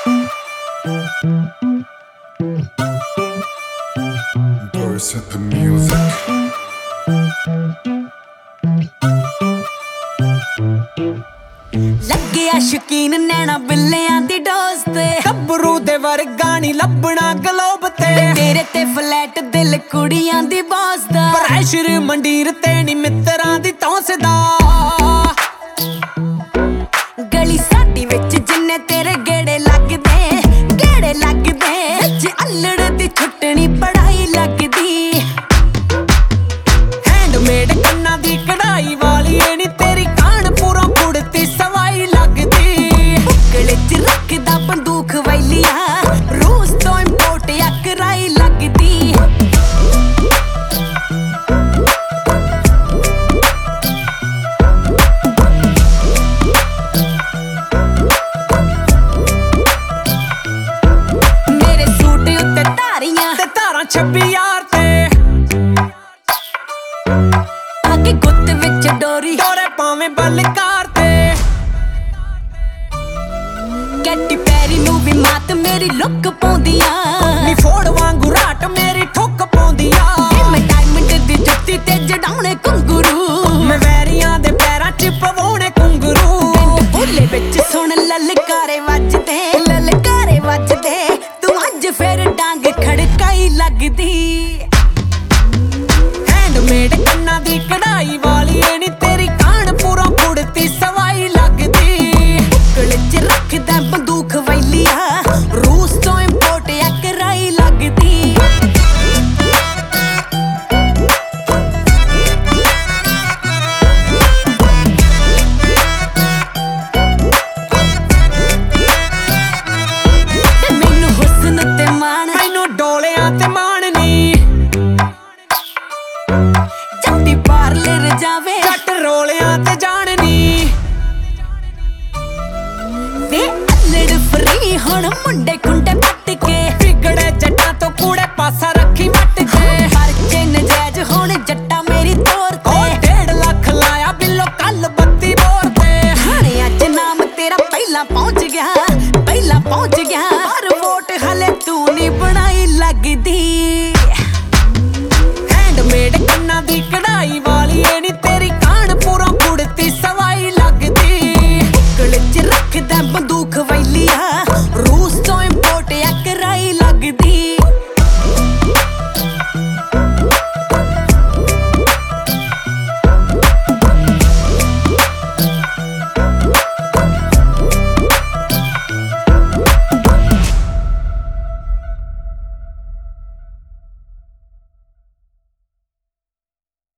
Doris hit the music. ਲੱਗਿਆ ਸ਼ਕੀਨ ਨੈਣਾ ਬਿੱਲਿਆਂ ਦੀ dose ਤੇ ਗੱਭਰੂ ਦੇ ਵਰਗਾ ਨੀ ਲੱਭਣਾ ਗਲੋਬ ਤੇ ਤੇਰੇ ਤੇ ਫਲੈਟ ਦਿਲ ਕੁੜੀਆਂ ਦੀ ਬਾਸ ਦਾ ਪ੍ਰੈਸ਼ਰ ਮੰਡੀਰ ਤੇ ਨੀ ਮਿੱਤਰਾਂ ਦੀ ਤੌਂਸਦਾ ਗਲੀ ਸਾਡੀ ਵਿੱਚ ਜਿੰਨੇ ਤੇਰੇ ਗੇੜੇ ਲੱਗਦੇ ਵਿੱਚ ਅਲੜ ਦੀ ਛੁੱਟਣੀ ਪੜਾਈ ਲੱਗਦੀ ਹੈਂਡਮੇਡ ਕੰਨਾਂ ਦੀ ਕਢਾਈ ਵਾਲੀ ਏ ਨੀ ਤੇਰੀ ਕਾਨਪੁਰੋਂ ਕੁੜਤੀ ਸਵਾਈ ਲੱਗਦੀ ਗਲੇ 'ਚ ਰੱਖਦਾ ਬੰਦੂਕ ਵੈਲੀਆਂ ਰੂਸ ਤੋਂ ਇੰਪੋਰਟ ਕਰਾਈ ਲੱਗਦੀ ਮੇਰੇ ਸੂਟ ਉੱਤੇ ਧਾਰੀਆਂ ਤੇ ਧਾਰਾਂ 26 ਯਾਰ ਤੇ ਅੱਗੇ ਗੁੱਤ ਵਿੱਚ ਡੋਰੀ ਡੋਰੇ ਪਾਵੇਂ ਬਲਕਾਰ ਤੇ ਕੈਟੀ ਪੈਰੀ ਨੂੰ ਵੀ ਮਾਤ ਮੇਰੀ ਲੁੱਕ ਪਾਉਂਦੀਆਂ ਨੀ ਫੋੜ ਵਾਂਗੂ ਰਾਟ ਮੇਰੀ ਠੁੱਕ ਪਾਉਂਦੀਆਂ ਮੈਂ ਡਾਇਮੰਡ ਦੀ ਜੁੱਤੀ ਤੇ ਜਡਾਉਣੇ ਘੁੰਗਰੂ ਮੈਂ ਵੈਰੀਆਂ ਦੇ ਪੈਰਾਂ 'ਚ ਪਵਾਉਣੇ ਘੁੰਗਰੂ ਬੋਲੇ ਵਿੱਚ ਸੁਣ ਲਲਕਾਰੇ ਵੱਜਦੇ ਤੂੰ ਅੱਜ ਫੇਰ ਡਾਂਗ ਖੜਕਾਈ ਲੱਗਦੀ ਹੈਂਡਮੇਡ ਕੰਨਾਂ ਦੀ ਕਢਾਈ ਵਾਲੀ ਏ ਨੀ ਤੇਰੀ ਕਾਨਪੁਰੋਂ ਕੁੜਤੀ ਸਵਾਈ ਲੱਗਦੀ ਗਲੇ 'ਚ ਰੱਖਦਾ ਬੰਦੂਕ ਵੈਲੀਆਂ ਰੂਸ ਤੋਂ ਇੰਪੋਰਟ ਕਰਾਈ ਲੱਗਦੀ ਮੈਨੂੰ ਹੁਸਨ ਤੇ ਮਾਣ ਮੈਨੂੰ ਡੋਲਿਆਂ ਤੇ ਮਾਣ ਨੀ ਜੱਟੀ ਪਾਰਲਰ ਜਾਵੇ ਜੱਟ ਰੋਲਿਆਂ ਤੇ ਜਾਣ ਨੀ ਵੇ ਅਲੜ ਫਰੀ ਹੁਣ ਮੁੰਡੇ ਖੁੰਡੇ ਪੱਟ ਕੇ ਵਿਗੜੇ ਜੱਟਾਂ ਤੋਂ ਕੂੜੇ ਪਾਸਾ ਰੱਖੀ ਮੱਟ ਕੇ ਖਰਚੇ ਨਜਾਇਜ਼ ਹੁਣ ਜੱਟਾ ਮੇਰੀ ਤੋਰ ਉਹ ਤੇ 1.5 ਲੱਖ ਲਾਇਆ ਬਿੱਲੋ ਕੱਲ 32 ਬੋਰ ਤੇ ਹਾਣੇ ਅੱਜ ਨਾਮ ਤੇਰਾ ਪਹਿਲਾਂ ਪਹੁੰਚ ਗਿਆ